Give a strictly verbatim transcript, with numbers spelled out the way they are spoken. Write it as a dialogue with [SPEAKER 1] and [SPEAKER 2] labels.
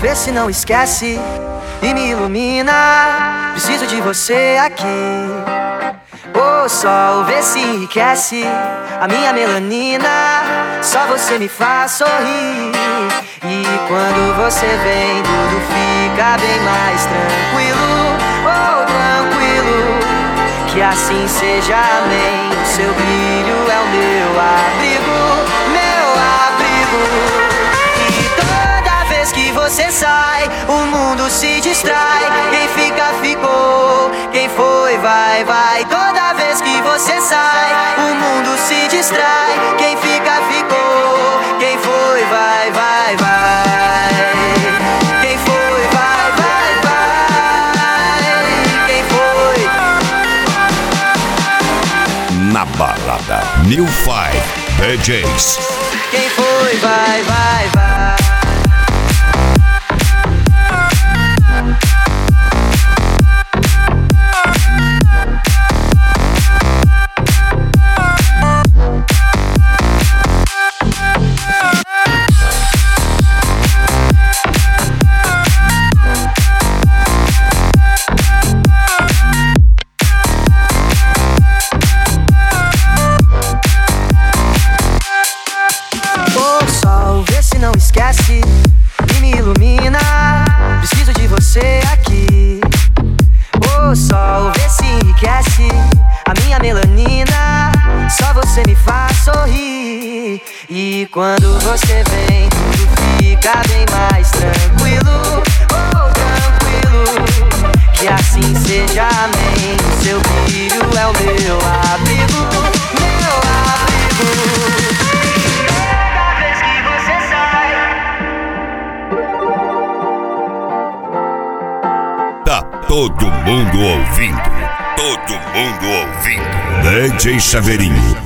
[SPEAKER 1] vê se não esquece e me ilumina. Preciso de você aqui. O sol vê se enriquece a minha melanina. Só você me faz sorrir. E quando você vem, tudo fica bem mais tranquilo. Oh, tranquilo. Que assim seja, amém. O seu brilho é o meu abrigo, meu abrigo. E toda vez que você sai, o mundo se distrai. Quem fica, ficou. Quem foi, vai, vai. Toda vez que você sai, o mundo se distrai. Quem fica, ficou. Quem foi, vai, vai, vai. Quem foi, vai, vai, vai. Quem foi?
[SPEAKER 2] Na balada New Five D Js.
[SPEAKER 1] Quem foi, vai, vai, vai. Não esquece e me ilumina. Preciso de você aqui. O sol vê se enriquece a minha melanina. Só você me faz sorrir. E quando você vem, tudo fica bem mais tranquilo. Oh, tranquilo. Que assim seja, amém. O seu brilho é o meu abrigo, meu abrigo.
[SPEAKER 2] Todo mundo ouvindo, todo mundo ouvindo. D J Chaveirinho,